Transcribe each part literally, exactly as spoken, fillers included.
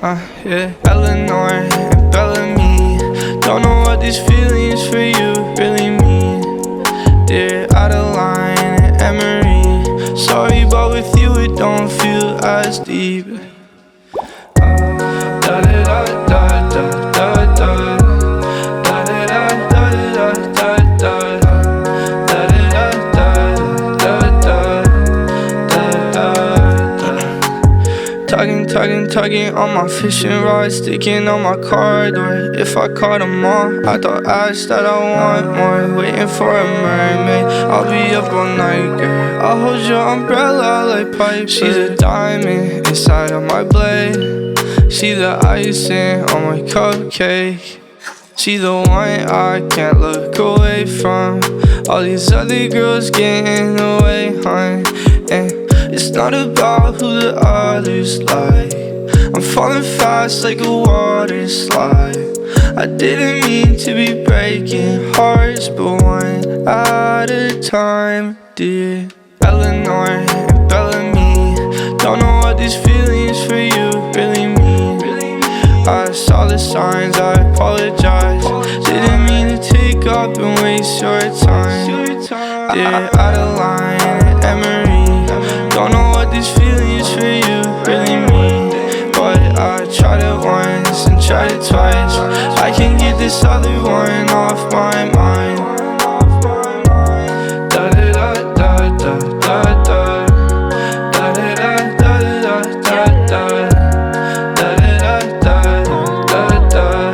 Uh, yeah, Eleanor and Bellamy. Don't know what these feelings for you really mean. Dear Adeline and Emery, sorry, but with you it don't feel as deep. Uh, da da da da da da da. Tugging, tugging, tugging on my fishing rod, sticking on my car door. If I caught them all, I thought ask that I want more. Waiting for a mermaid, I'll be up all night, girl. I'll hold your umbrella like pipe. She's a diamond inside of my blade. She's the icing on my cupcake. She's the one I can't look away from. All these other girls getting away, hun. And it's not about who the others like. I'm falling fast like a water slide. I didn't mean to be breaking hearts, but one at a time, dear Eleanor and Bellamy. Don't know what these feelings for you really mean. I saw the signs, I apologize. Didn't mean to take up and waste your time. Dear Adeline and Emery, don't know what these feelings for you really mean. But I tried it once and tried it twice. I can't get this other one off my mind. Da da da da da da da. Da da da da da da da. Da da da da da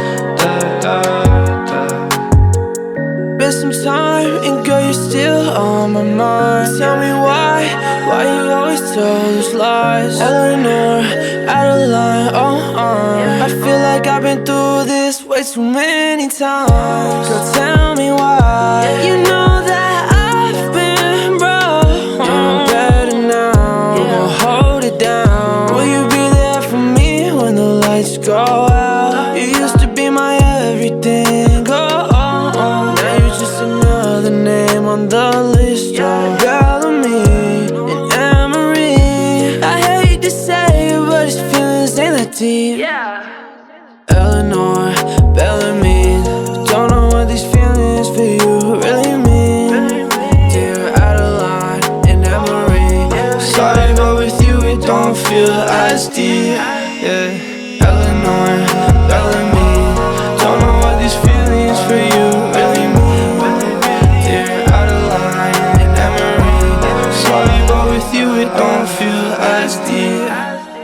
da da. Been some time and girl you're still on my mind. Tell me why, why you always tell those lies? Eleanor, Adeline, oh, uh I feel like I've been through this way too many times. So tell me why. You know that I've been broke. Doing better now, we're gonna hold it down. Will you be there for me when the lights go out? You used to be my everything, go on, on. Now you're just another name on the list, oh. Bellamy and Emery. I hate to say it, but his feelings ain't that deep. Yeah. Eleanor, Bellamy. Don't know what these feelings for you really mean. Dear Adeline and Emery, sorry, but with you it don't feel as deep. Yeah. Eleanor, Bellamy. Don't know what these feelings for you really mean. Dear Adeline and Emery, sorry, but with you it don't feel as deep.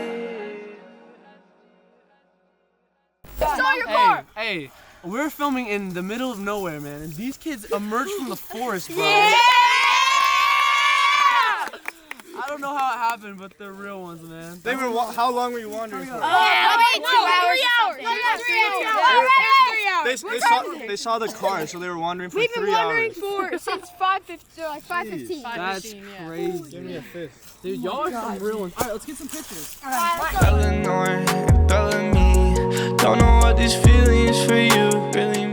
Hey, we're filming in the middle of nowhere, man, and these kids emerged from the forest, bro. Yeah! I don't know how it happened, but they're real ones, man. They were. How long were you wandering for? Oh, yeah, wait, two hours. Three hours. Three hours. They, they saw they saw the car, so they were wandering for We've been three wandering hours. for since five fifteen, like five fifteen. That's crazy. Give me a fist. Dude, y'all are some real ones. All right, let's get some pictures. Eleanor and Bellamy. Don't know what these feelings for you really mean.